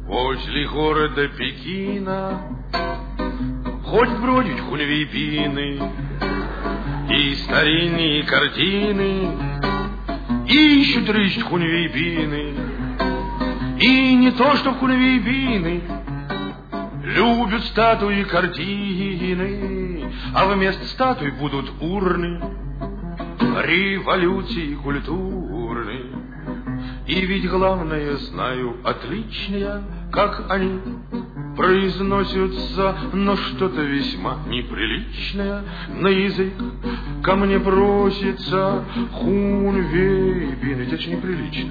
Возле города Пекина хоть бродят хунвейбины и старинные картины, ищут рыщут хунвейбины. И не то, что хунвейбины любят статуи и картины, а вместо статуй будут урны революции культурной. И ведь главное знаю отличное, как они произносятся, но что-то весьма неприличное на язык ко мне просится. Хунвейбин, это же неприлично.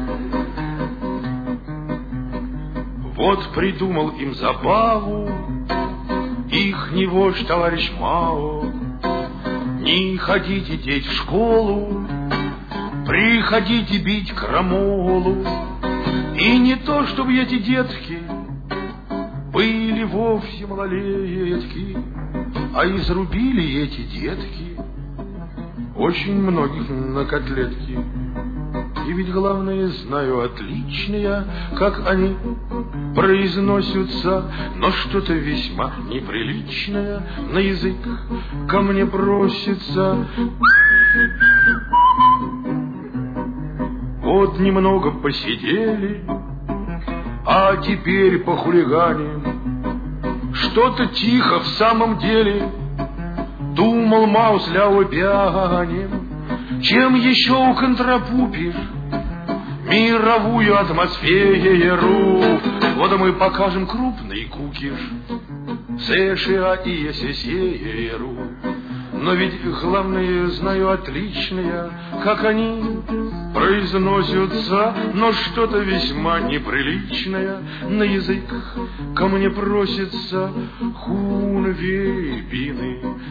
Вот придумал им забаву ихний вождь товарищ Мао. Не ходите, деть, в школу, приходите бить крамолу. И не то, чтобы эти детки были вовсе малолетки, а изрубили эти детки очень многих на котлетки. И ведь главное знаю отличное, как они произносятся, но что-то весьма неприличное на язык ко мне просится. Вот немного посидели, а теперь похулиганим. Что-то тихо в самом деле думал Маус ляо бянем. Чем еще уконтропупишь мировую атмосферу? Вот мы покажем крупный кукиш США и СССР. Но ведь главное знаю отличное, как они произносятся, но что-то весьма неприличное на язык ко мне просится. Хунвейбины,